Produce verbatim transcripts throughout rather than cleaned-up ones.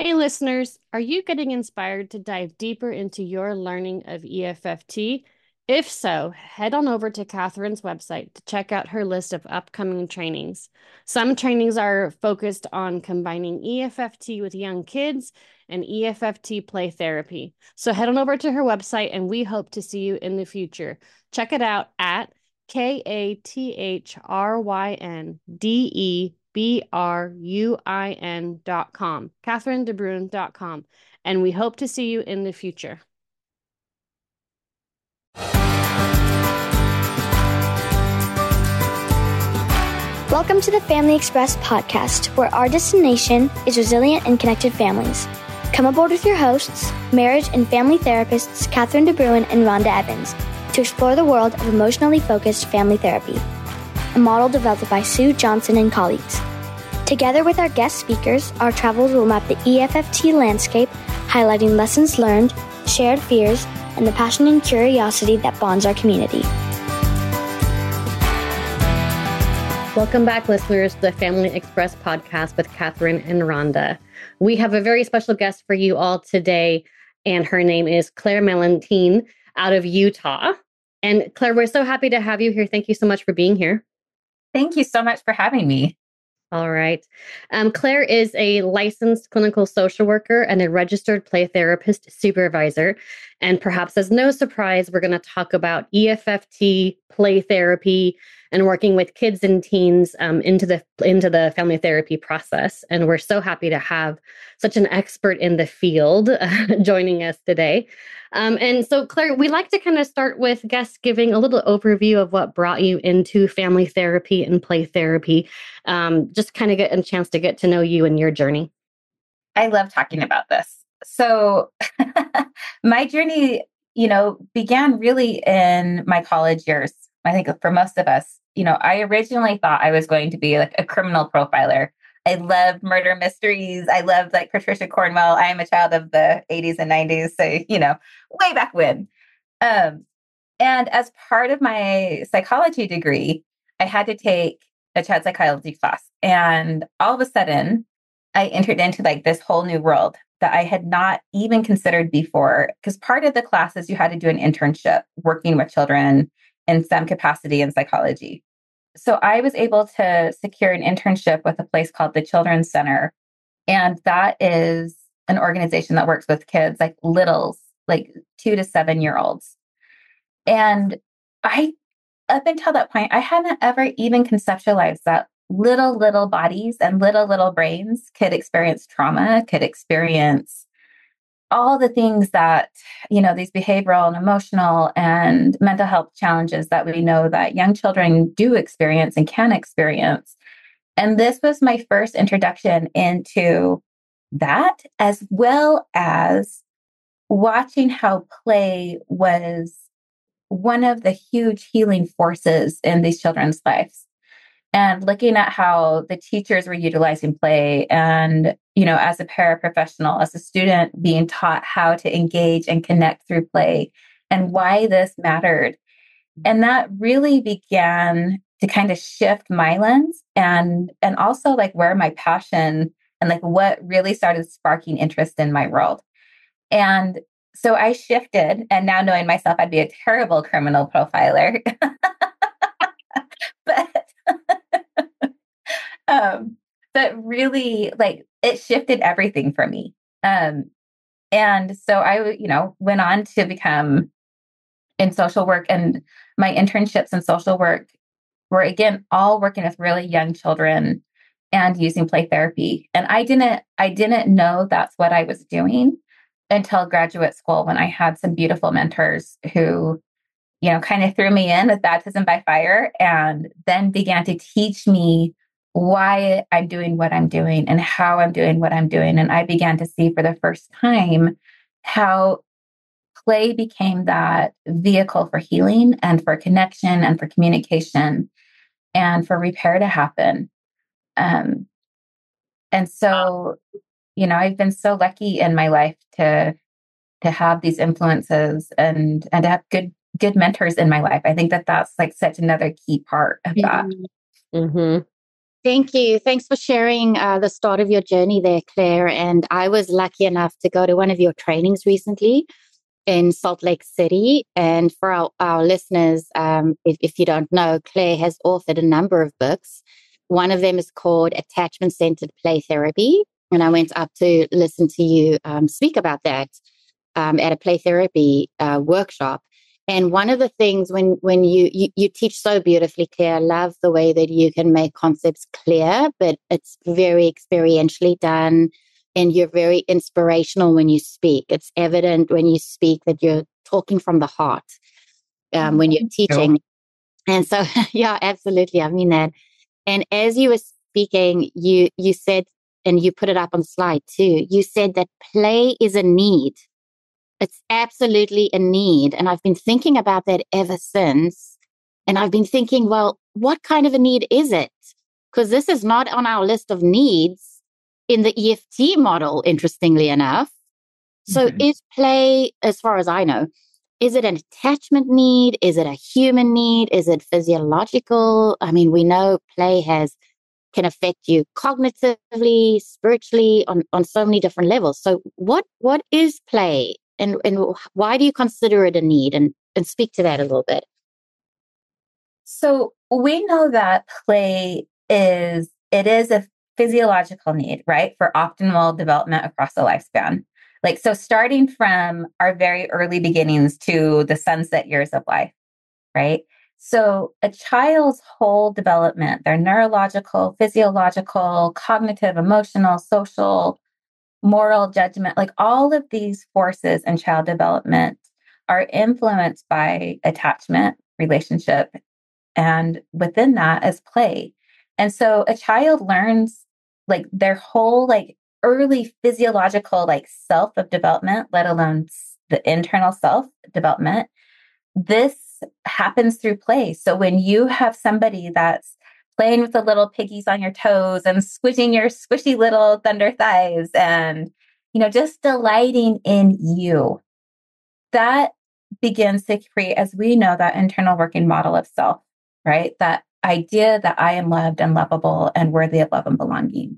Hey, listeners, are you getting inspired to dive deeper into your learning of E F F T? If so, head on over to Catherine's website to check out her list of upcoming trainings. Some trainings are focused on combining E F F T with young kids and E F F T play therapy. So head on over to her website and we hope to see you in the future. Check it out at K A T H R Y N D E B R U I N dot com, Catherine de Bruin dot com, and we hope to see you in the future. Welcome to the Family Express podcast, where our destination is resilient and connected families. Come aboard with your hosts, marriage and family therapists Catherine de Bruin and Rhonda Evans, to explore the world of emotionally focused family therapy, a model developed by Sue Johnson and colleagues. Together with our guest speakers, our travels will map the E F F T landscape, highlighting lessons learned, shared fears, and the passion and curiosity that bonds our community. Welcome back, listeners, to the Family Express podcast with Catherine and Rhonda. We have a very special guest for you all today, and her name is Claire Mellentine out of Utah. And Claire, we're so happy to have you here. Thank you so much for being here. Thank you so much for having me. All right. Um, Claire is a licensed clinical social worker and a registered play therapist supervisor. And perhaps as no surprise, we're going to talk about E F F T, play therapy, and working with kids and teens um, into the into the family therapy process. And we're so happy to have such an expert in the field uh, joining us today. Um, and so, Claire, we like to kind of start with guests giving a little overview of what brought you into family therapy and play therapy. Um, just kind of get a chance to get to know you and your journey. I love talking about this. So my journey, you know, began really in my college years. I think for most of us, you know, I originally thought I was going to be like a criminal profiler. I loved murder mysteries. I loved like Patricia Cornwell. I am a child of the eighties and nineties. So, you know, way back when. Um, and as part of my psychology degree, I had to take a child psychology class. And all of a sudden, I entered into like this whole new world that I had not even considered before. Because part of the classes, you had to do an internship working with children in some capacity in psychology. So I was able to secure an internship with a place called the Children's Center. And that is an organization that works with kids like littles, like two to seven year olds. And I, up until that point, I hadn't ever even conceptualized that little, little bodies and little, little brains could experience trauma, could experience all the things that, you know, these behavioral and emotional and mental health challenges that we know that young children do experience and can experience. And this was my first introduction into that, as well as watching how play was one of the huge healing forces in these children's lives. And looking at how the teachers were utilizing play and, you know, as a paraprofessional, as a student being taught how to engage and connect through play and why this mattered. And that really began to kind of shift my lens and, and also like where my passion and like what really started sparking interest in my world. And so I shifted, and now knowing myself, I'd be a terrible criminal profiler. but um, but really, like, it shifted everything for me. Um, and so I, you know, went on to become in social work, and my internships in social work were again all working with really young children and using play therapy. And I didn't, I didn't know that's what I was doing until graduate school, when I had some beautiful mentors who, you know, kind of threw me in with baptism by fire and then began to teach me why I'm doing what I'm doing and how I'm doing what I'm doing. And I began to see for the first time how play became that vehicle for healing and for connection and for communication and for repair to happen. Um, and so, you know, I've been so lucky in my life to to have these influences and and to have good good mentors in my life. I think that that's like such another key part of that. Mm-hmm. Thank you. Thanks for sharing uh, the start of your journey there, Claire. And I was lucky enough to go to one of your trainings recently in Salt Lake City. And for our, our listeners, um, if, if you don't know, Claire has authored a number of books. One of them is called Attachment Centered Play Therapy. And I went up to listen to you um, speak about that um, at a play therapy uh, workshop. And one of the things when when you, you you teach so beautifully, Claire, I love the way that you can make concepts clear, but it's very experientially done. And you're very inspirational when you speak. It's evident when you speak that you're talking from the heart um, when you're teaching. And so, yeah, absolutely. I mean that. And as you were speaking, you you said, and you put it up on the slide too, you said that play is a need. It's absolutely a need. And I've been thinking about that ever since. And I've been thinking, well, what kind of a need is it? Because this is not on our list of needs in the E F T model, interestingly enough. So mm-hmm. Is play, as far as I know, is it an attachment need? Is it a human need? Is it physiological? I mean, we know play has can affect you cognitively, spiritually, on, on so many different levels. So what what is play? And, and why do you consider it a need? And, and speak to that a little bit. So we know that play is, it is a physiological need, right? For optimal development across the lifespan. Like, so starting from our very early beginnings to the sunset years of life, right? So a child's whole development, their neurological, physiological, cognitive, emotional, social, moral judgment, like all of these forces in child development are influenced by attachment, relationship, and within that is play. And so a child learns like their whole like early physiological like self of development, let alone the internal self development. This happens through play. So when you have somebody that's playing with the little piggies on your toes and squishing your squishy little thunder thighs and, you know, just delighting in you, that begins to create, as we know, that internal working model of self, right? That idea that I am loved and lovable and worthy of love and belonging.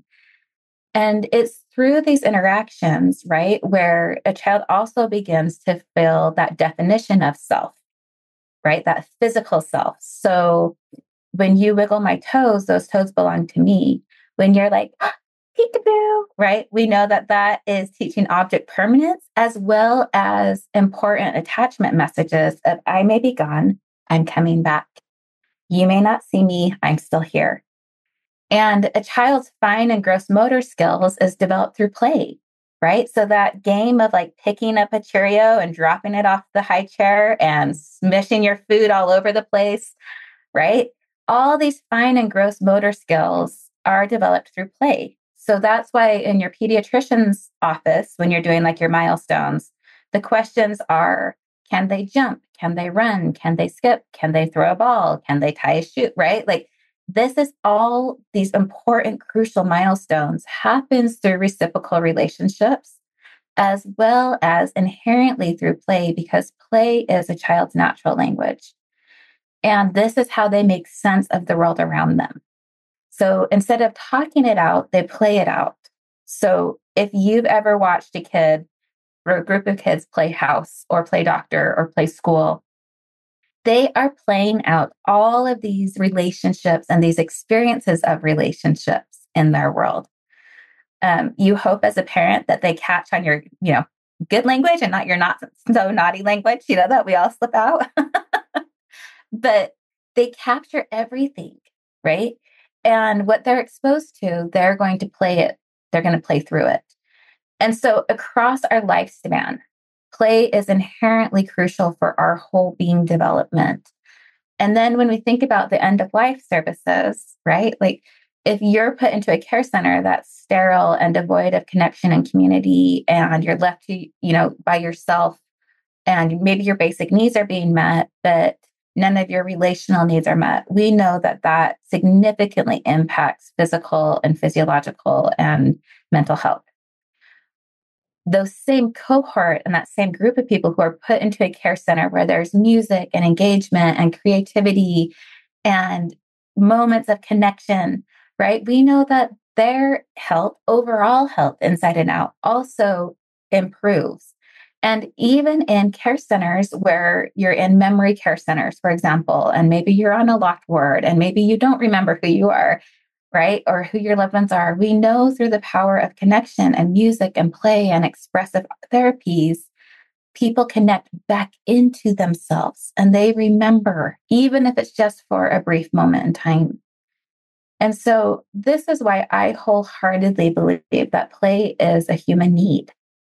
And it's through these interactions, right, where a child also begins to feel that definition of self, right? That physical self. So when you wiggle my toes, those toes belong to me. When you're like, ah, peekaboo, right? We know that that is teaching object permanence as well as important attachment messages of I may be gone, I'm coming back. You may not see me, I'm still here. And a child's fine and gross motor skills is developed through play, right? So that game of like picking up a Cheerio and dropping it off the high chair and smishing your food all over the place, right? All these fine and gross motor skills are developed through play. So that's why in your pediatrician's office, when you're doing like your milestones, the questions are, can they jump? Can they run? Can they skip? Can they throw a ball? Can they tie a shoe, right? Like this is all these important, crucial milestones happens through reciprocal relationships, as well as inherently through play, because play is a child's natural language. And this is how they make sense of the world around them. So instead of talking it out, they play it out. So if you've ever watched a kid or a group of kids play house or play doctor or play school, they are playing out all of these relationships and these experiences of relationships in their world. Um, you hope as a parent that they catch on your, you know, good language and not your not so naughty language, you know, that we all slip out. But they capture everything, right? And what they're exposed to, they're going to play it. They're going to play through it. And so across our lifespan, play is inherently crucial for our whole being development. And then when we think about the end of life services, right? Like if you're put into a care center that's sterile and devoid of connection and community, and you're left to, you know, by yourself, and maybe your basic needs are being met, but none of your relational needs are met, we know that that significantly impacts physical and physiological and mental health. Those same cohort and that same group of people who are put into a care center where there's music and engagement and creativity and moments of connection, right? We know that their health, overall health inside and out, also improves. And even in care centers where you're in memory care centers, for example, and maybe you're on a locked ward and maybe you don't remember who you are, right? Or who your loved ones are. We know through the power of connection and music and play and expressive therapies, people connect back into themselves and they remember, even if it's just for a brief moment in time. And so this is why I wholeheartedly believe that play is a human need.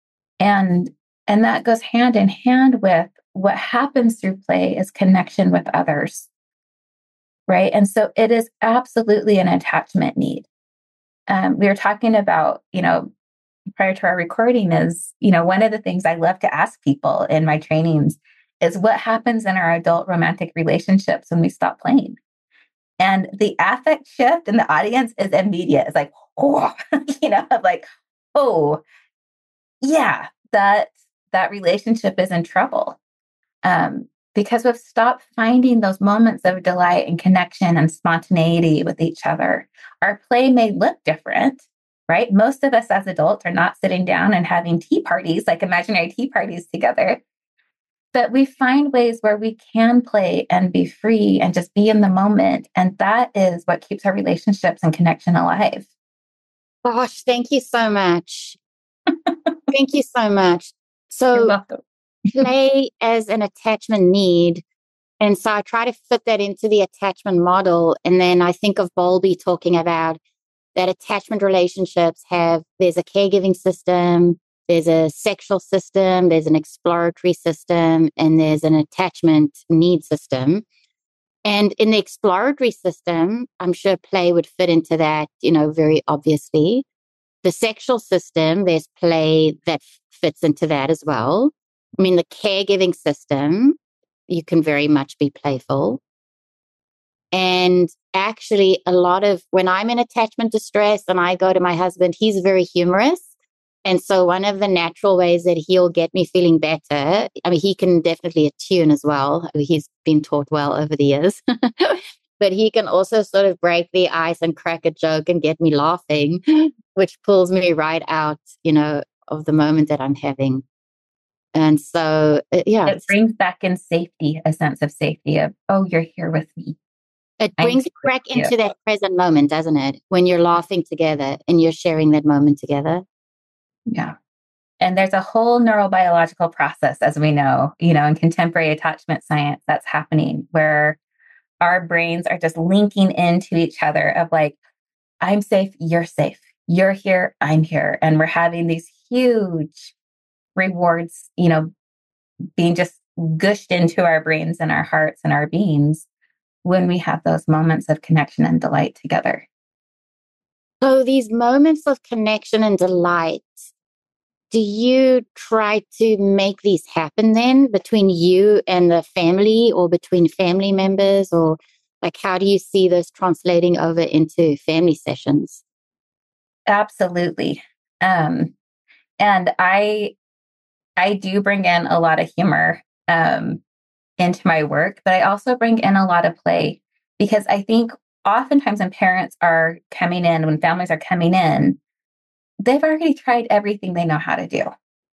And, and that goes hand in hand with what happens through play is connection with others, right? And so it is absolutely an attachment need. Um, we were talking about, you know, prior to our recording is, you know, one of the things I love to ask people in my trainings is what happens in our adult romantic relationships when we stop playing? And the affect shift in the audience is immediate. It's like, oh, you know, like, oh, yeah, that that relationship is in trouble. Um, because we've stopped finding those moments of delight and connection and spontaneity with each other. Our play may look different, right? Most of us as adults are not sitting down and having tea parties, like imaginary tea parties together. But we find ways where we can play and be free and just be in the moment. And that is what keeps our relationships and connection alive. Gosh, thank you so much. Thank you so much. So play as an attachment need. And so I try to fit that into the attachment model. And then I think of Bowlby talking about that attachment relationships have, there's a caregiving system, there's a sexual system, there's an exploratory system, and there's an attachment need system. And in the exploratory system, I'm sure play would fit into that, you know, very obviously. The sexual system, there's play that fits into that as well. I mean, the caregiving system, you can very much be playful. And actually, a lot of when I'm in attachment distress and I go to my husband, he's very humorous. And so one of the natural ways that he'll get me feeling better, I mean, he can definitely attune as well. He's been taught well over the years. But he can also sort of break the ice and crack a joke and get me laughing, which pulls me right out, you know, of the moment that I'm having. And so, uh, yeah. It brings back in safety, a sense of safety of, oh, you're here with me. It brings you back into that present moment, doesn't it? When you're laughing together and you're sharing that moment together. Yeah. And there's a whole neurobiological process, as we know, you know, in contemporary attachment science that's happening where our brains are just linking into each other of like, I'm safe, you're safe, you're here, I'm here. And we're having these huge rewards, you know, being just gushed into our brains and our hearts and our beings when we have those moments of connection and delight together. So these moments of connection and delight, do you try to make these happen then between you and the family or between family members? Or like, how do you see this translating over into family sessions? Absolutely. Um, and I, I do bring in a lot of humor um, into my work, but I also bring in a lot of play because I think oftentimes when parents are coming in, when families are coming in, they've already tried everything they know how to do.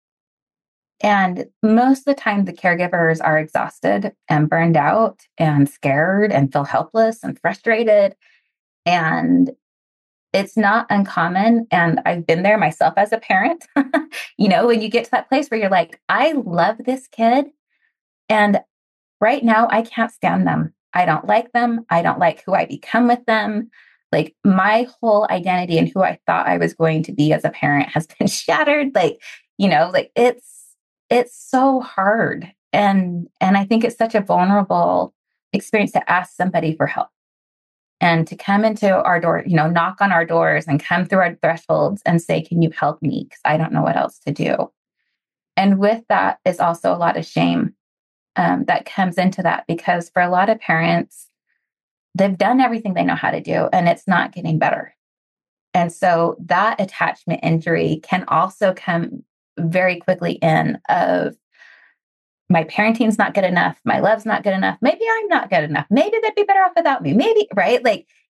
And most of the time, the caregivers are exhausted and burned out and scared and feel helpless and frustrated. And it's not uncommon. And I've been there myself as a parent. You know, when you get to that place where you're like, I love this kid. And right now, I can't stand them. I don't like them. I don't like who I become with them. Like my whole identity and who I thought I was going to be as a parent has been shattered. Like, you know, like it's, it's so hard. And, and I think it's such a vulnerable experience to ask somebody for help and to come into our door, you know, knock on our doors and come through our thresholds and say, can you help me? Because I don't know what else to do. And with that is also a lot of shame um, that comes into that, because for a lot of parents, they've done everything they know how to do and it's not getting better. And so that attachment injury can also come very quickly in of my parenting's not good enough. My love's not good enough. Maybe I'm not good enough. Maybe they'd be better off without me. Maybe, right? Like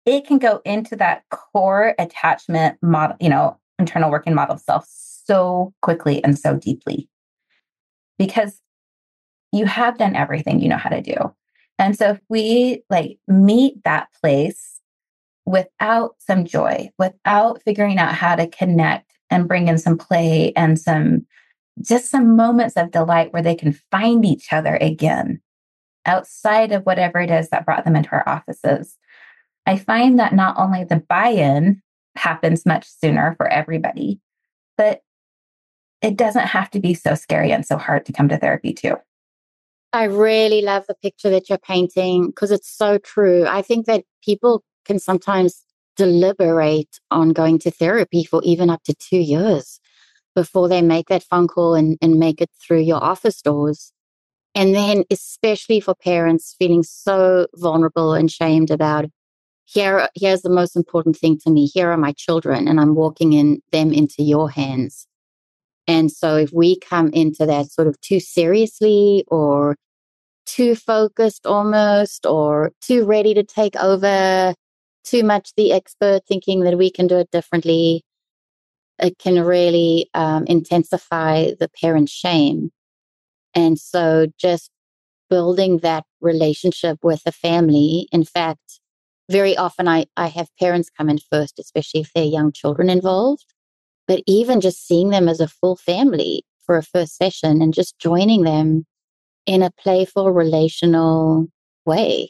it can go into that core attachment model, you know, internal working model of self so quickly and so deeply because you have done everything you know how to do. And so if we like meet that place without some joy, without figuring out how to connect and bring in some play and some just some moments of delight where they can find each other again outside of whatever it is that brought them into our offices, I find that not only the buy-in happens much sooner for everybody, but it doesn't have to be so scary and so hard to come to therapy too. I really love the picture that you're painting because it's so true. I think that people can sometimes deliberate on going to therapy for even up to two years before they make that phone call and, and make it through your office doors. And then especially for parents feeling so vulnerable and shamed about, here, here's the most important thing to me. Here are my children and I'm walking in them into your hands. And so if we come into that sort of too seriously or too focused almost, or too ready to take over, too much the expert thinking that we can do it differently, it can really um, intensify the parent shame. And so just building that relationship with the family. In fact, very often I, I have parents come in first, especially if there are young children involved. But even just seeing them as a full family for a first session and just joining them in a playful, relational way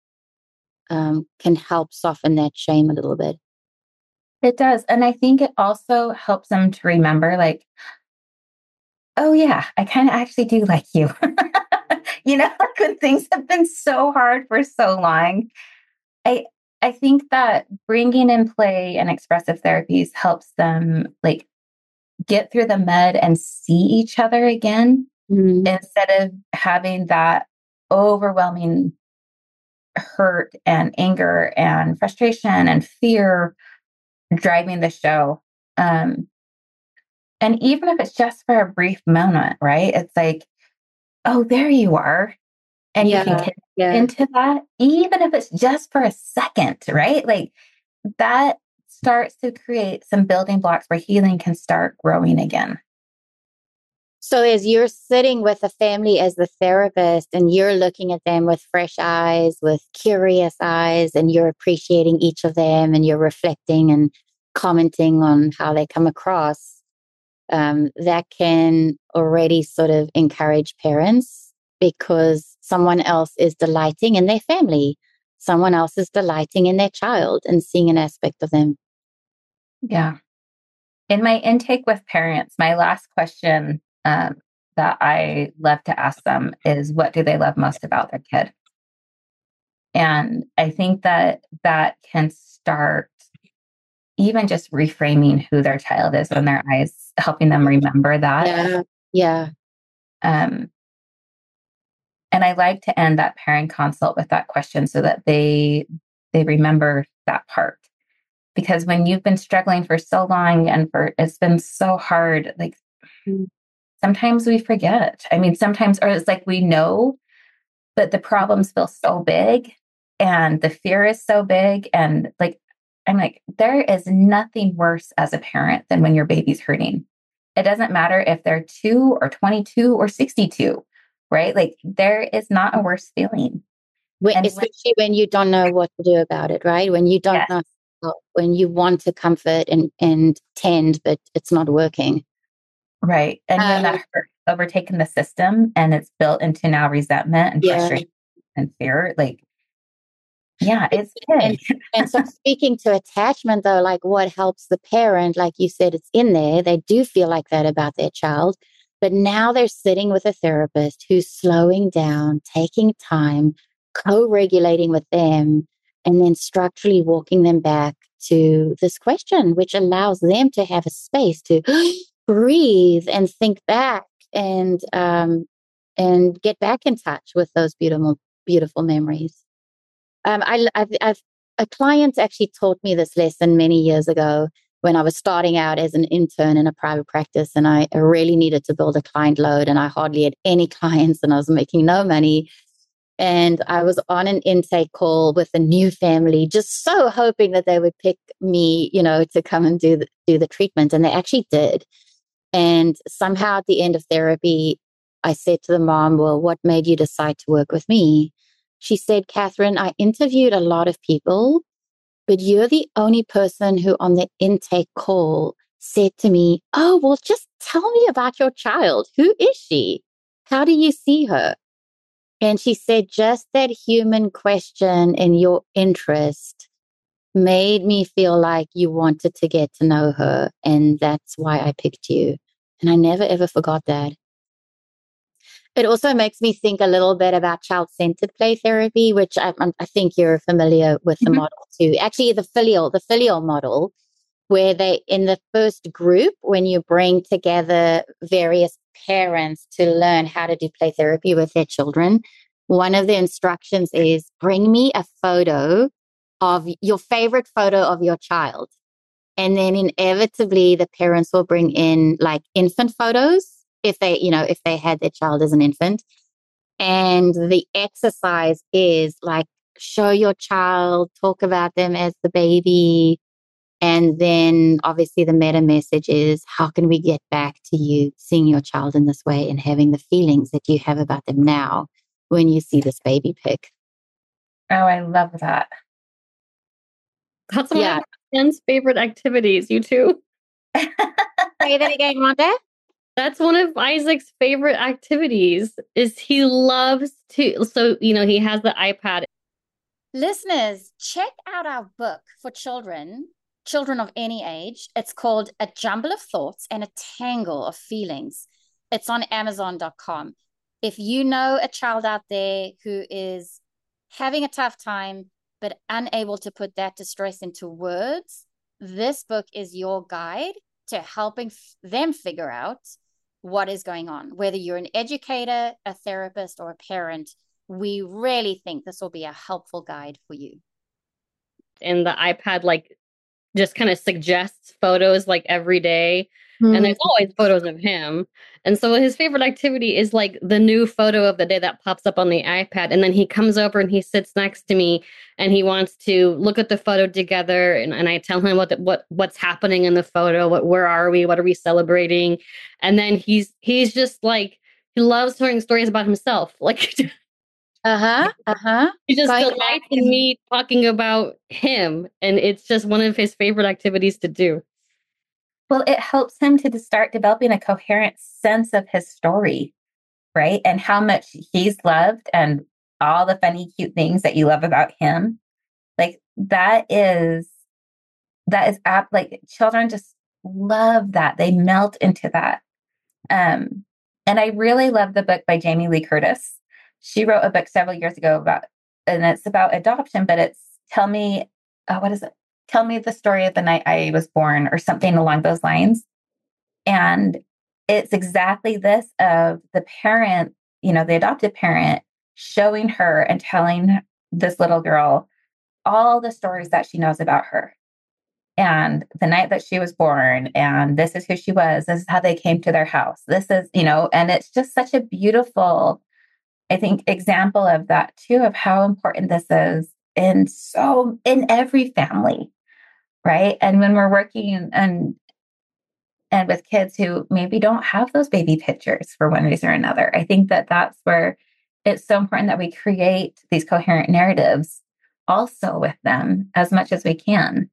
um, can help soften that shame a little bit. It does. And I think it also helps them to remember, like, oh, yeah, I kind of actually do like you. You know, like when things have been so hard for so long, I I think that bringing in play and expressive therapies helps them like get through the mud and see each other again mm-hmm. instead of having that overwhelming hurt and anger and frustration and fear driving the show. Um, and even if it's just for a brief moment, right? It's like, oh, there you are. And yeah, you can get yeah. into that, even if it's just for a second, right? Like that starts to create some building blocks where healing can start growing again. So as you're sitting with a family as the therapist and you're looking at them with fresh eyes, with curious eyes, and you're appreciating each of them and you're reflecting and commenting on how they come across, um, that can already sort of encourage parents because someone else is delighting in their family. Someone else is delighting in their child and seeing an aspect of them. Yeah. In my intake with parents, my last question um, that I love to ask them is, what do they love most about their kid? And I think that that can start even just reframing who their child is in their eyes, helping them remember that. Yeah. Yeah. Um, and I like to end that parent consult with that question so that they they remember that part. Because when you've been struggling for so long and for it's been so hard, like sometimes we forget. I mean, sometimes, or it's like we know, but the problems feel so big and the fear is so big. And like, I'm like, there is nothing worse as a parent than when your baby's hurting. It doesn't matter if they're two or twenty-two or sixty-two, right? Like there is not a worse feeling. When, especially when, when you don't know what to do about it, right? When you don't yes. know. When you want to comfort and, and tend, but it's not working. Right. And when um, that hurt overtaken the system and it's built into now resentment and yeah. frustration and fear, like, yeah, it's big. And, and so speaking to attachment though, like what helps the parent, like you said, it's in there. They do feel like that about their child, but now they're sitting with a therapist who's slowing down, taking time, co-regulating with them, and then structurally walking them back to this question, which allows them to have a space to breathe and think back and um, and get back in touch with those beautiful, beautiful memories. Um, I, I've, I've, a client actually taught me this lesson many years ago when I was starting out as an intern in a private practice, and I really needed to build a client load, and I hardly had any clients, and I was making no money. And I was on an intake call with a new family, just so hoping that they would pick me, you know, to come and do the, do the treatment. And they actually did. And somehow at the end of therapy, I said to the mom, well, what made you decide to work with me? She said, Catherine, I interviewed a lot of people, but you're the only person who on the intake call said to me, oh, well, just tell me about your child. Who is she? How do you see her? And she said, just that human question and your interest made me feel like you wanted to get to know her. And that's why I picked you. And I never, ever forgot that. It also makes me think a little bit about child-centered play therapy, which I, I think you're familiar with the Mm-hmm. model too. Actually, the filial, the filial model, where they, in the first group, when you bring together various parents to learn how to do play therapy with their children, one of the instructions is bring me a photo of your favorite photo of your child. And then inevitably the parents will bring in like infant photos if they, you know, if they had their child as an infant. And the exercise is like, show your child, talk about them as the baby. And then obviously the meta message is, how can we get back to you seeing your child in this way and having the feelings that you have about them now when you see this baby pic? Oh, I love that. That's one Yeah. of my son's favorite activities, you two. Say that again, Rhonda. That's one of Isaac's favorite activities is he loves to, so, you know, he has the iPad. Listeners, check out our book for children, children of any age. It's called A Jumble of Thoughts and a Tangle of Feelings. It's on amazon dot com. If you know a child out there who is having a tough time, but unable to put that distress into words, this book is your guide to helping f- them figure out what is going on. Whether you're an educator, a therapist, or a parent, we really think this will be a helpful guide for you. And the iPad, like, just kind of suggests photos like every day. Mm-hmm. And there's always photos of him. And so his favorite activity is like the new photo of the day that pops up on the iPad. And then he comes over and he sits next to me and he wants to look at the photo together. And, and I tell him what, the, what what's happening in the photo. What, where are we? What are we celebrating? And then he's he's just like, he loves telling stories about himself. Like, uh-huh, uh-huh. He just delights in me talking about him. And it's just one of his favorite activities to do. Well, it helps him to start developing a coherent sense of his story, right? And how much he's loved and all the funny, cute things that you love about him. Like that is, that is apt. Like children just love that. They melt into that. Um, and I really love the book by Jamie Lee Curtis. She wrote a book several years ago about, and it's about adoption, but it's tell me, uh, what is it? Tell me the story of the night I was born or something along those lines. And it's exactly this of the parent, you know, the adopted parent showing her and telling this little girl all the stories that she knows about her. And the night that she was born, and this is who she was, this is how they came to their house. This is, you know, and it's just such a beautiful, I think, example of that too, of how important this is in so, in every family, right? And when we're working and, and with kids who maybe don't have those baby pictures for one reason or another, I think that that's where it's so important that we create these coherent narratives also with them as much as we can.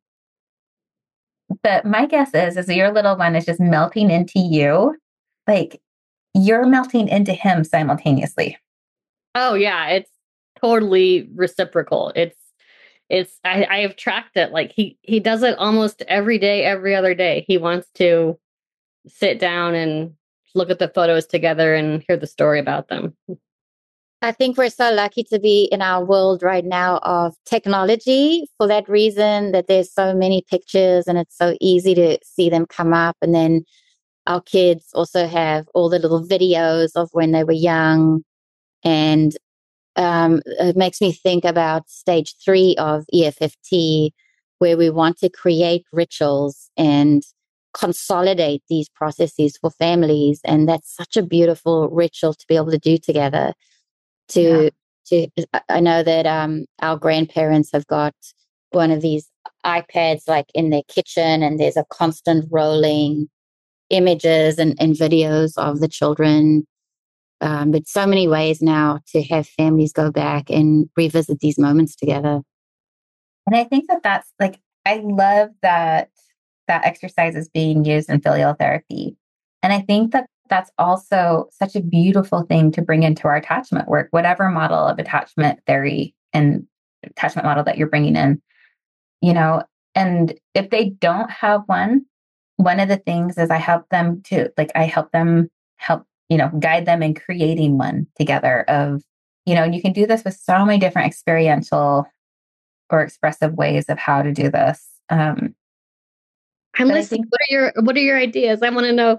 But my guess is, is your little one is just melting into you, like you're melting into him simultaneously. Oh yeah, it's totally reciprocal. It's, it's, I, I have tracked it. Like he, he does it almost every day, every other day. He wants to sit down and look at the photos together and hear the story about them. I think we're so lucky to be in our world right now of technology for that reason, that there's so many pictures and it's so easy to see them come up. And then our kids also have all the little videos of when they were young. And um, it makes me think about stage three of E F F T, where we want to create rituals and consolidate these processes for families. And that's such a beautiful ritual to be able to do together. To, yeah. to, I know that um, our grandparents have got one of these iPads like in their kitchen, and there's a constant rolling images and, and videos of the children. Um, but so many ways now to have families go back and revisit these moments together. And I think that that's like, I love that that exercise is being used in filial therapy. And I think that that's also such a beautiful thing to bring into our attachment work, whatever model of attachment theory and attachment model that you're bringing in, you know. And if they don't have one, one of the things is I help them to, like, I help them help, you know, guide them in creating one together of, you know, and you can do this with so many different experiential or expressive ways of how to do this. Um, I'm but I listening. think, What are your What are your ideas? I want to know.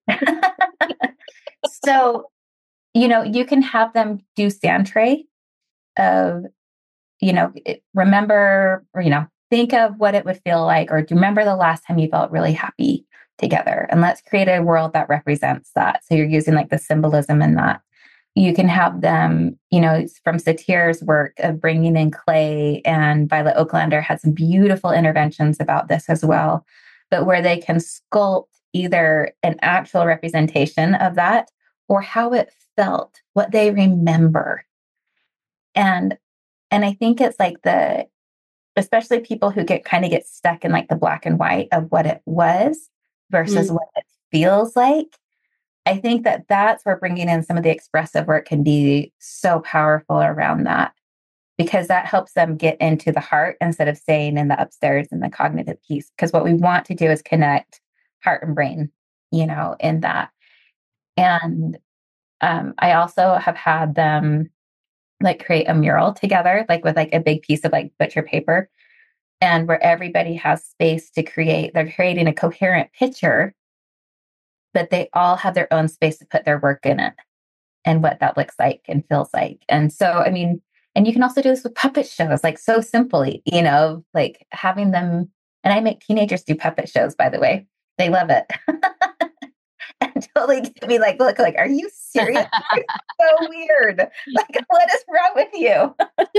so, you know, you can have them do sand tray of, you know, it- remember, or, you know, think of what it would feel like, or do you remember the last time you felt really happy together? And let's create a world that represents that. So you're using like the symbolism in that. You can have them, you know, from Satir's work of bringing in clay, and Violet Oaklander had some beautiful interventions about this as well, but where they can sculpt either an actual representation of that or how it felt, what they remember. And and I think it's like the, especially people who get kind of get stuck in like the black and white of what it was versus Mm. what it feels like. I think that that's where bringing in some of the expressive work can be so powerful around that, because that helps them get into the heart instead of staying in the upstairs and the cognitive piece. Because what we want to do is connect heart and brain, you know, in that. And um, I also have had them like create a mural together, like with like a big piece of like butcher paper, and where everybody has space to create. They're creating a coherent picture, but they all have their own space to put their work in it and what that looks like and feels like. And so, I mean, and you can also do this with puppet shows, like so simply, you know, like having them, and I make teenagers do puppet shows, by the way. They love it. And totally get me like, look, like, are you serious? You're so weird. Like, what is wrong with you?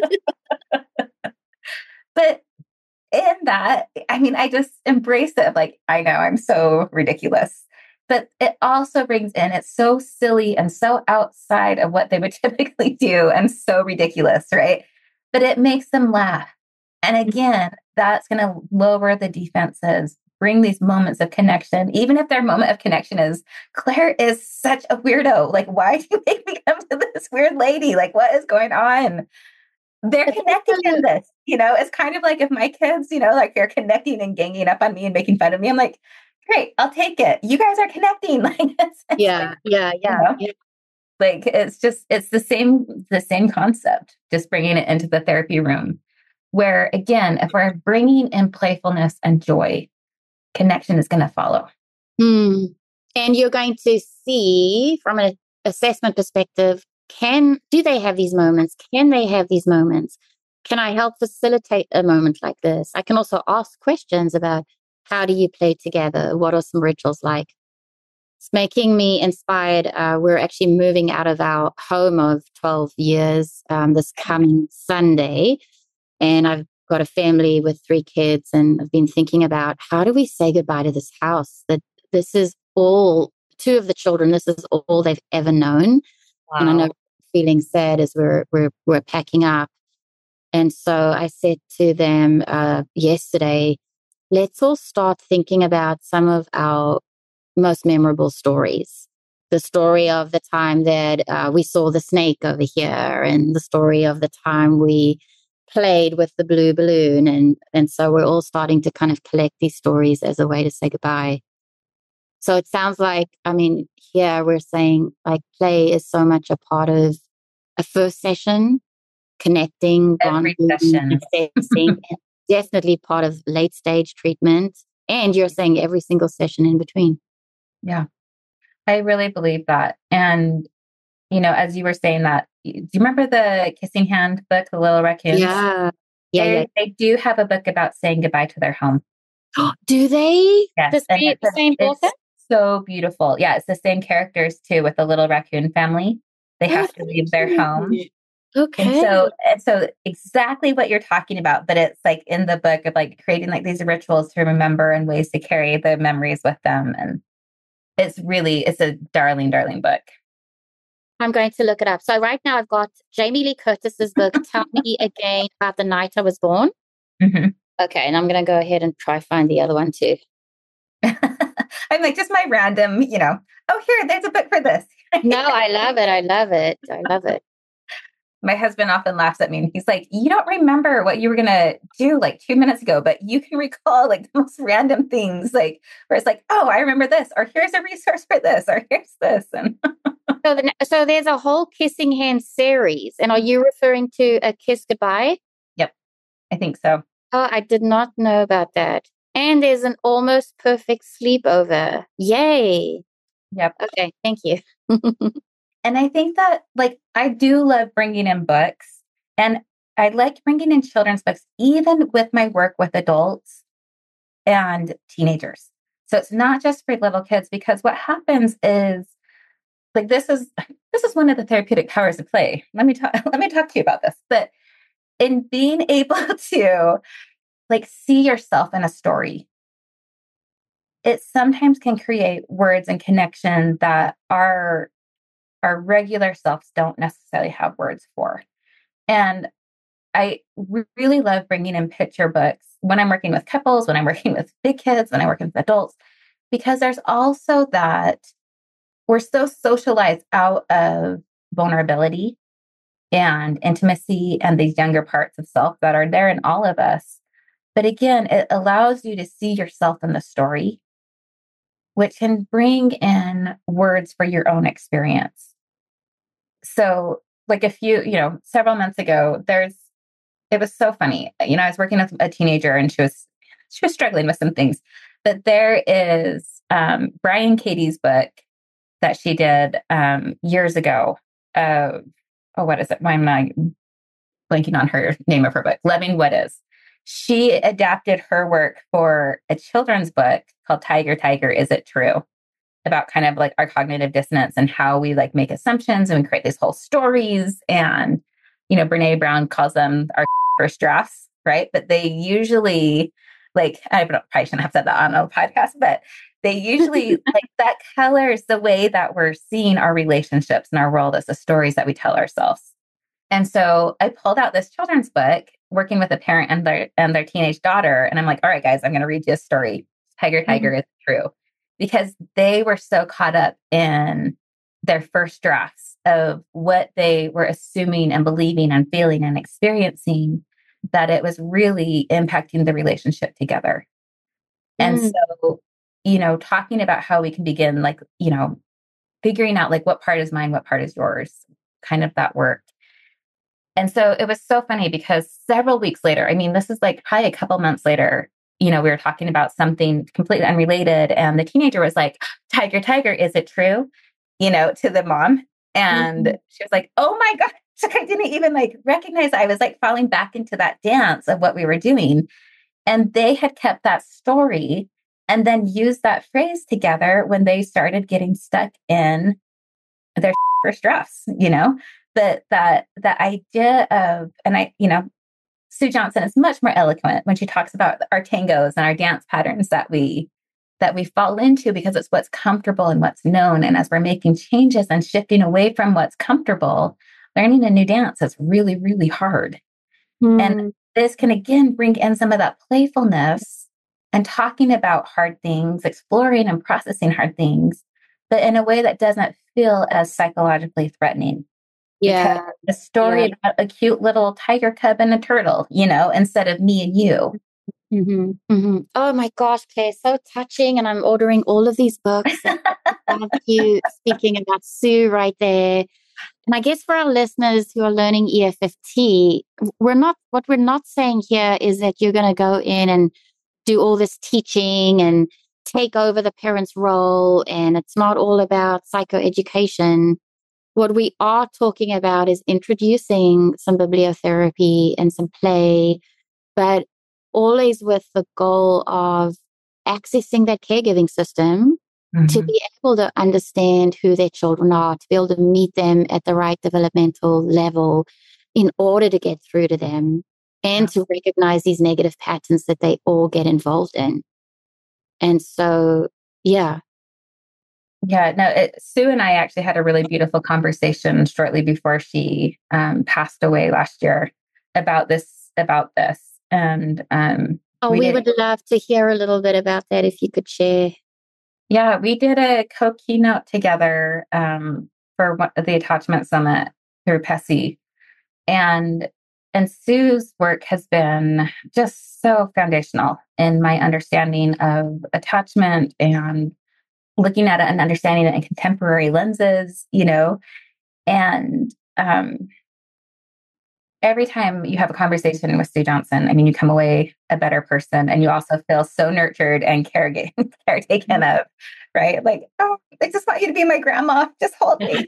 But in that, I mean, I just embrace it. Like, I know I'm so ridiculous, but it also brings in, it's so silly and so outside of what they would typically do and so ridiculous, right? But it makes them laugh. And again, that's going to lower the defenses, bring these moments of connection, even if their moment of connection is, Claire is such a weirdo. Like, why do you make me come to this weird lady? Like, what is going on? They're connecting in this, you know. It's kind of like if my kids, you know, like they're connecting and ganging up on me and making fun of me. I'm like, great, I'll take it. You guys are connecting. Like, it's, it's Yeah, like, yeah, you yeah, know, yeah. like it's just, it's the same, the same concept, just bringing it into the therapy room where, again, if we're bringing in playfulness and joy, connection is going to follow. Hmm. And you're going to see from an assessment perspective, can, do they have these moments? Can they have these moments? Can I help facilitate a moment like this? I can also ask questions about how do you play together? What are some rituals like? It's making me inspired. Uh, we're actually moving out of our home of twelve years um, this coming Sunday. And I've got a family with three kids, and I've been thinking about how do we say goodbye to this house? That this is all, two of the children, this is all they've ever known. Wow. And I know feeling sad as we're, we're, we're packing up. And so I said to them uh, yesterday, let's all start thinking about some of our most memorable stories. The story of the time that uh, we saw the snake over here, and the story of the time we played with the blue balloon. And, and so we're all starting to kind of collect these stories as a way to say goodbye. So it sounds like, I mean, here we're saying like play is so much a part of a first session, connecting, Every bonding, session. assessing, and definitely part of late stage treatment. And you're saying every single session in between. Yeah, I really believe that. And, you know, as you were saying that, do you remember the Kissing Hand book, The Little Raccoons? Yeah. Yeah, they, yeah. they do have a book about saying goodbye to their home. Do they? Yes. The And same, it's, a, same it's author? so beautiful. Yeah, it's the same characters too with the little raccoon family. They have to leave their home. Okay. And so, and so exactly what you're talking about, but it's like in the book of like creating like these rituals to remember and ways to carry the memories with them. And it's really, it's a darling, darling book. I'm going to look it up. So right now I've got Jamie Lee Curtis's book, Tell Me Again About the Night I Was Born. Mm-hmm. Okay. And I'm going to go ahead and try find the other one too. I'm like, just my random, you know, oh, here, there's a book for this. No, I love it. I love it. I love it. My husband often laughs at me and he's like, you don't remember what you were going to do like two minutes ago, but you can recall like the most random things, like where it's like, oh, I remember this, or here's a resource for this, or here's this. And so, the, so there's a whole Kissing Hand series. And are you referring to A Kiss Goodbye? Yep, I think so. Oh, I did not know about that. And there's an Almost Perfect Sleepover. Yay. Yep. Okay, thank you. And I think that, like, I do love bringing in books, and I like bringing in children's books, even with my work with adults and teenagers. So it's not just for little kids, because what happens is, like, this is this is one of the therapeutic powers of play. Let me talk. Let me talk to you about this. But in being able to, like, see yourself in a story, it sometimes can create words and connection that are our regular selves don't necessarily have words for. And I re- really love bringing in picture books when I'm working with couples, when I'm working with big kids, when I'm working with adults, because there's also that we're so socialized out of vulnerability and intimacy and these younger parts of self that are there in all of us. But again, it allows you to see yourself in the story, which can bring in words for your own experience. So like a few, you know, several months ago, there's, it was so funny. You know, I was working with a teenager and she was, she was struggling with some things, but there is um, Brian Katie's book that she did um, years ago. Uh, oh, what is it? Why am I blanking on her name of her book? Loving What Is. She adapted her work for a children's book called Tiger, Tiger, Is It True? About kind of like our cognitive dissonance and how we like make assumptions and we create these whole stories. And, you know, Brene Brown calls them our first drafts, right? But they usually, like, I probably shouldn't have said that on a podcast, but they usually like that colors the way that we're seeing our relationships in our world as the stories that we tell ourselves. And so I pulled out this children's book working with a parent and their and their teenage daughter. And I'm like, all right, guys, I'm going to read you a story. Tiger, Tiger, mm-hmm. Is true. Because they were so caught up in their first drafts of what they were assuming and believing and feeling and experiencing that it was really impacting the relationship together. Mm. And so, you know, talking about how we can begin, like, you know, figuring out like what part is mine, what part is yours, kind of that work. And so it was so funny because several weeks later, I mean, this is like probably a couple months later, you know, we were talking about something completely unrelated. And the teenager was like, Tiger, Tiger, is it true? You know, to the mom. And mm-hmm. she was like, oh my gosh, I didn't even like recognize I was like falling back into that dance of what we were doing. And they had kept that story and then used that phrase together when they started getting stuck in their first drafts, you know, but that, that idea of, and I, you know, Sue Johnson is much more eloquent when she talks about our tangos and our dance patterns that we that we fall into because it's what's comfortable and what's known. And as we're making changes and shifting away from what's comfortable, learning a new dance is really, really hard. Mm. And this can again bring in some of that playfulness and talking about hard things, exploring and processing hard things, but in a way that doesn't feel as psychologically threatening. Yeah. Because a story yeah. about a cute little tiger cub and a turtle, you know, instead of me and you. Mm-hmm. Mm-hmm. Oh my gosh, Claire, so touching. And I'm ordering all of these books. Thank you speaking about Sue right there. And I guess for our listeners who are learning E F F T, we're not, what we're not saying here is that you're going to go in and do all this teaching and take over the parent's role. And it's not all about psychoeducation. What we are talking about is introducing some bibliotherapy and some play, but always with the goal of accessing that caregiving system mm-hmm. to be able to understand who their children are, to be able to meet them at the right developmental level, in order to get through to them and to recognize these negative patterns that they all get involved in. And so, yeah. Yeah, no, it, Sue and I actually had a really beautiful conversation shortly before she um, passed away last year about this, about this. And um, oh, we, we did, would love to hear a little bit about that if you could share. Yeah, we did a co-keynote together um, for one, the Attachment Summit through P E S I. And and Sue's work has been just so foundational in my understanding of attachment and looking at it and understanding it in contemporary lenses, you know. And um, every time you have a conversation with Sue Johnson, I mean, you come away a better person, and you also feel so nurtured and caretaken, caretaken of, right? Like, oh, I just want you to be my grandma. Just hold me.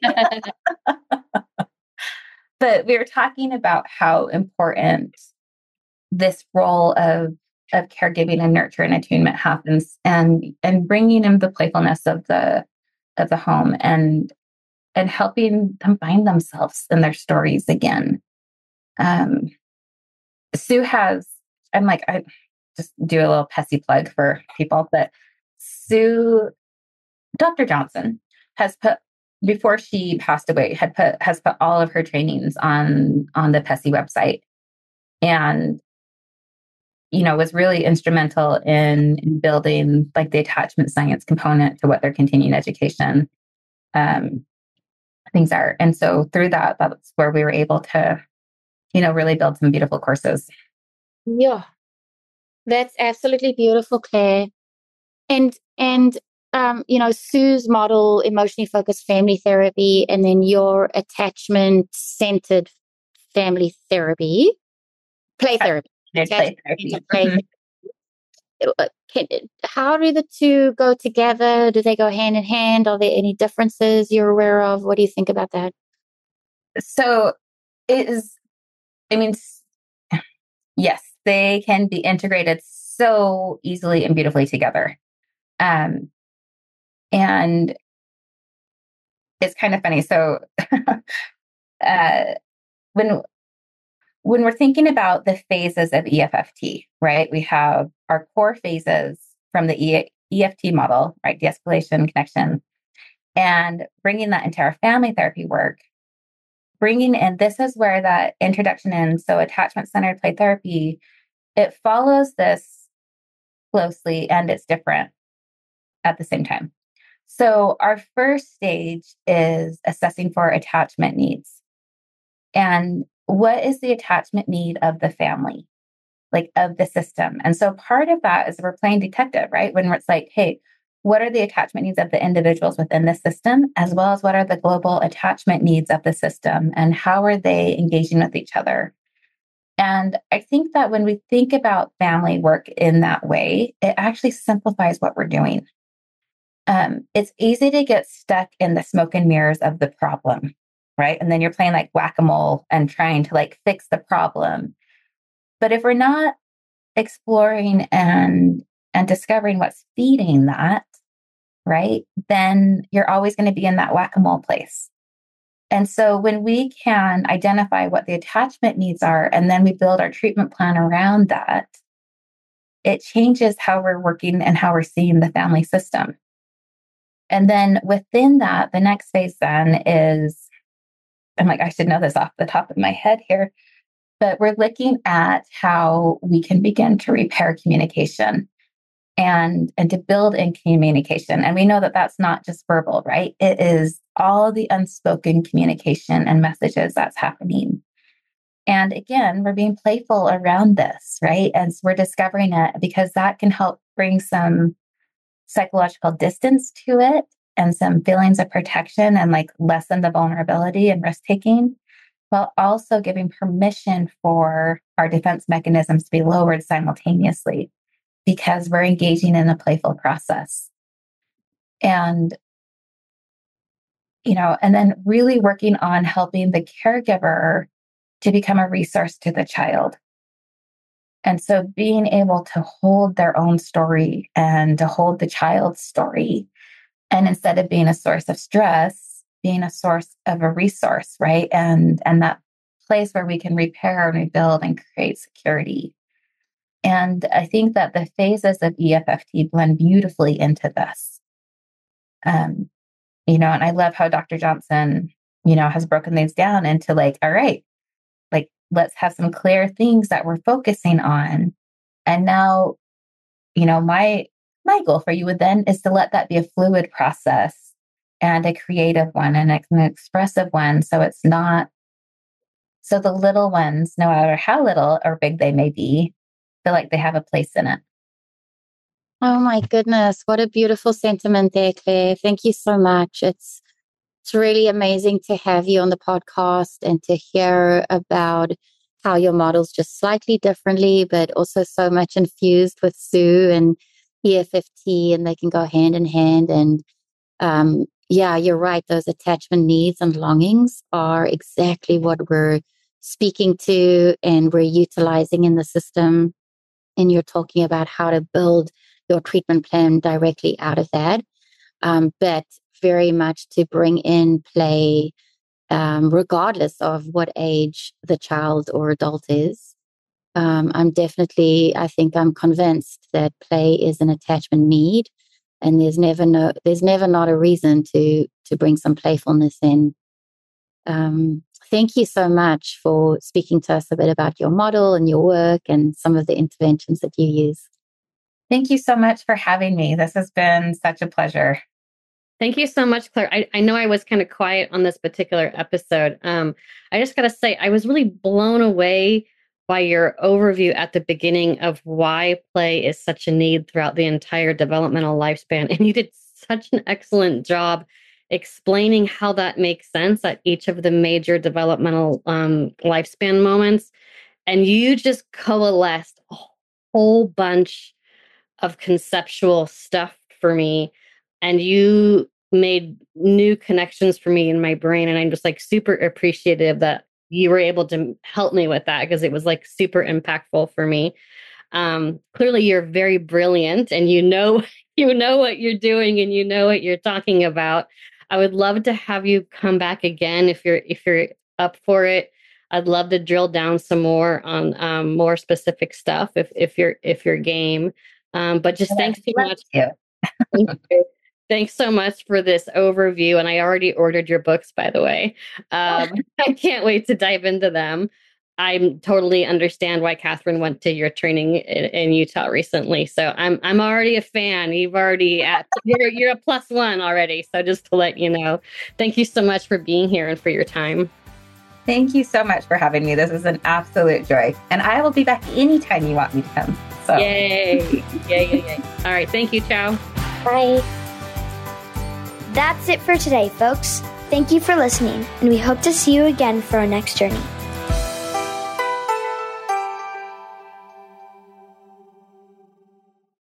But we were talking about how important this role of of caregiving and nurture and attunement happens, and and bringing in the playfulness of the of the home, and and helping them find themselves in their stories again. Um, Sue has, I'm like, I just do a little P E S I plug for people, but Sue, Doctor Johnson has put, before she passed away, had put, has put all of her trainings on, on the P E S I website, and, you know, was really instrumental in, in building like the attachment science component to what their continuing education um, things are. And so through that, that's where we were able to, you know, really build some beautiful courses. Yeah, that's absolutely beautiful, Claire. And, and, um, you know, Sue's model, emotionally focused family therapy, and then your attachment centered family therapy, play therapy. Play therapy. Play mm-hmm. Can, how do the two go together? Do they go hand in hand? Are there any differences you're aware of? What do you think about that? So it is, I mean, yes, they can be integrated so easily and beautifully together. Um, and it's kind of funny. So uh, when when we're thinking about the phases of E F F T, right, we have our core phases from the e- EFT model, right, de-escalation, connection, and bringing that into our family therapy work. Bringing in, this is where that introduction in, so attachment-centered play therapy, it follows this closely and it's different at the same time. So our first stage is assessing for attachment needs. And what is the attachment need of the family, like of the system? And so part of that is we're playing detective, right? When it's like, hey, what are the attachment needs of the individuals within the system, as well as what are the global attachment needs of the system, and how are they engaging with each other? And I think that when we think about family work in that way, it actually simplifies what we're doing. Um, it's easy to get stuck in the smoke and mirrors of the problem, right? And then you're playing like whack-a-mole and trying to like fix the problem. But if we're not exploring and and discovering what's feeding that, right, then you're always going to be in that whack-a-mole place. And so when we can identify what the attachment needs are, and then we build our treatment plan around that, it changes how we're working and how we're seeing the family system. And then within that, the next phase then is, I'm like, I should know this off the top of my head here, but we're looking at how we can begin to repair communication and, and to build in communication. And we know that that's not just verbal, right? It is all the unspoken communication and messages that's happening. And again, we're being playful around this, right? And so we're discovering it because that can help bring some psychological distance to it and some feelings of protection and like lessen the vulnerability and risk taking, while also giving permission for our defense mechanisms to be lowered simultaneously because we're engaging in a playful process. And, you know, and then really working on helping the caregiver to become a resource to the child. And so being able to hold their own story and to hold the child's story, and instead of being a source of stress, being a source of a resource, right? And, and that place where we can repair and rebuild and create security. And I think that the phases of E F F T blend beautifully into this. Um, you know, and I love how Doctor Johnson, you know, has broken these down into like, all right, like, let's have some clear things that we're focusing on. And now, you know, my, my goal for you would then is to let that be a fluid process and a creative one and an expressive one. So it's not, so the little ones, no matter how little or big they may be, feel like they have a place in it. Oh my goodness, what a beautiful sentiment there, Claire. Thank you so much. It's it's really amazing to have you on the podcast and to hear about how your model's just slightly differently, but also so much infused with Sue and E F F T, and they can go hand in hand. And um, yeah, you're right. Those attachment needs and longings are exactly what we're speaking to and we're utilizing in the system. And you're talking about how to build your treatment plan directly out of that. Um, but very much to bring in play, um, regardless of what age the child or adult is. Um, I'm definitely, I think I'm convinced that play is an attachment need, and there's never no, there's never not a reason to to bring some playfulness in. Um, thank you so much for speaking to us a bit about your model and your work and some of the interventions that you use. Thank you so much for having me. This has been such a pleasure. Thank you so much, Claire. I, I know I was kind of quiet on this particular episode. Um, I just got to say, I was really blown away by your overview at the beginning of why play is such a need throughout the entire developmental lifespan. And you did such an excellent job explaining how that makes sense at each of the major developmental um, lifespan moments. And you just coalesced a whole bunch of conceptual stuff for me, and you made new connections for me in my brain. And I'm just like super appreciative that you were able to help me with that, because it was like super impactful for me. Um, clearly you're very brilliant, and you know, you know what you're doing, and you know what you're talking about. I would love to have you come back again if you're, if you're up for it. I'd love to drill down some more on um, more specific stuff if, if you're, if you're game. Um, but just yeah, thanks so much. You. Thank you. Thanks so much for this overview. And I already ordered your books, by the way. Um, I can't wait to dive into them. I totally understand why Catherine went to your training in, in Utah recently. So I'm I'm already a fan. You've already at you're you're a plus one already. So just to let you know, thank you so much for being here and for your time. Thank you so much for having me. This is an absolute joy. And I will be back anytime you want me to come. So. Yay. Yay, yay, yay. All right. Thank you. Ciao. Bye. That's it for today, folks. Thank you for listening, and we hope to see you again for our next journey.